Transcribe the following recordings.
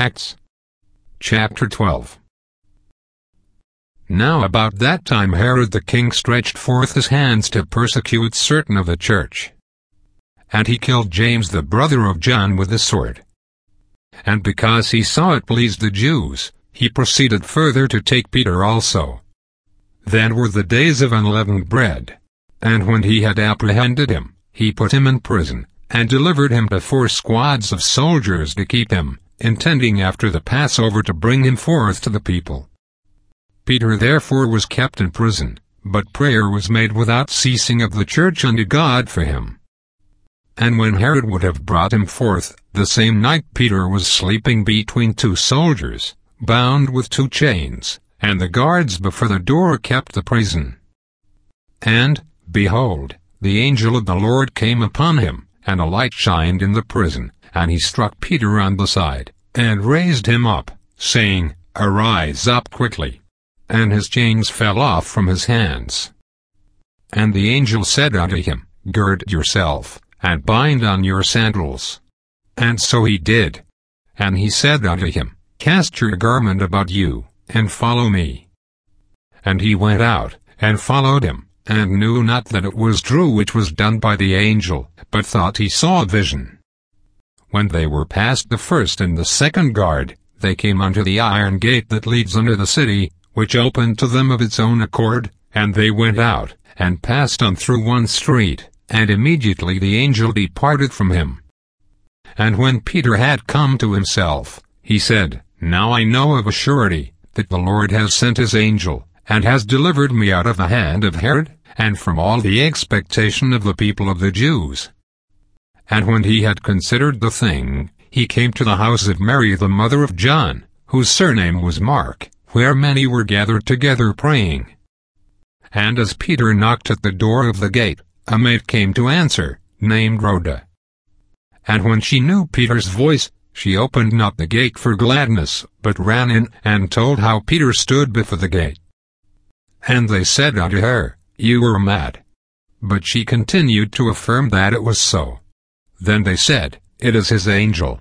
Acts chapter 12. Now about that time Herod the king stretched forth his hands to persecute certain of the church. And he killed James the brother of John with the sword. And because he saw it pleased the Jews, he proceeded further to take Peter also. Then were the days of unleavened bread. And when he had apprehended him, he put him in prison, and delivered him to 4 squads of soldiers to keep him, intending after the Passover to bring him forth to the people. Peter therefore was kept in prison, but prayer was made without ceasing of the church unto God for him. And when Herod would have brought him forth, the same night Peter was sleeping between 2 soldiers, bound with 2 chains, and the guards before the door kept the prison. And, behold, the angel of the Lord came upon him, and a light shined in the prison, and he struck Peter on the side, and raised him up, saying, Arise up quickly. And his chains fell off from his hands. And the angel said unto him, Gird yourself, and bind on your sandals. And so he did. And he said unto him, Cast your garment about you, and follow me. And he went out, and followed him, and knew not that it was true which was done by the angel, but thought he saw a vision. When they were past the first and the second guard, they came unto the iron gate that leads unto the city, which opened to them of its own accord, and they went out, and passed on through one street, and immediately the angel departed from him. And when Peter had come to himself, he said, Now I know of a surety, that the Lord has sent his angel, and has delivered me out of the hand of Herod, and from all the expectation of the people of the Jews. And when he had considered the thing, he came to the house of Mary the mother of John, whose surname was Mark, where many were gathered together praying. And as Peter knocked at the door of the gate, a maid came to answer, named Rhoda. And when she knew Peter's voice, she opened not the gate for gladness, but ran in, and told how Peter stood before the gate. And they said unto her, You are mad. But she continued to affirm that it was so. Then they said, It is his angel.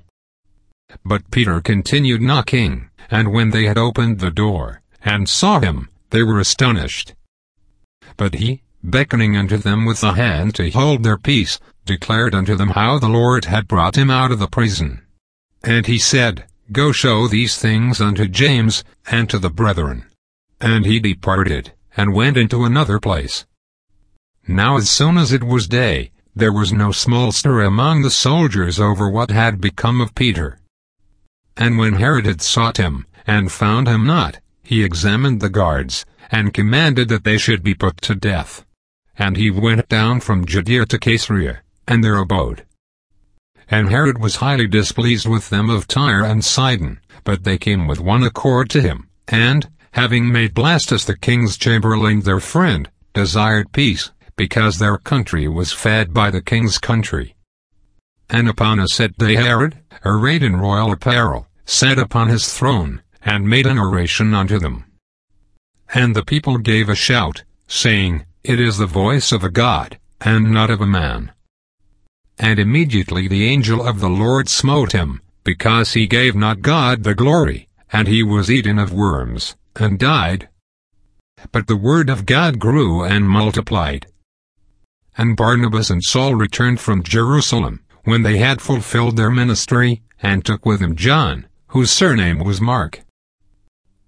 But Peter continued knocking, and when they had opened the door, and saw him, they were astonished. But he, beckoning unto them with the hand to hold their peace, declared unto them how the Lord had brought him out of the prison. And he said, Go show these things unto James, and to the brethren. And he departed, and went into another place. Now as soon as it was day, there was no small stir among the soldiers over what had become of Peter. And when Herod had sought him, and found him not, he examined the guards, and commanded that they should be put to death. And he went down from Judea to Caesarea, and there abode. And Herod was highly displeased with them of Tyre and Sidon, but they came with one accord to him, and, having made Blastus the king's chamberlain their friend, desired peace, because their country was fed by the king's country. And upon a set day Herod, arrayed in royal apparel, sat upon his throne, and made an oration unto them. And the people gave a shout, saying, It is the voice of a God, and not of a man. And immediately the angel of the Lord smote him, because he gave not God the glory, and he was eaten of worms, and died. But the word of God grew and multiplied. And Barnabas and Saul returned from Jerusalem, when they had fulfilled their ministry, and took with them John, whose surname was Mark.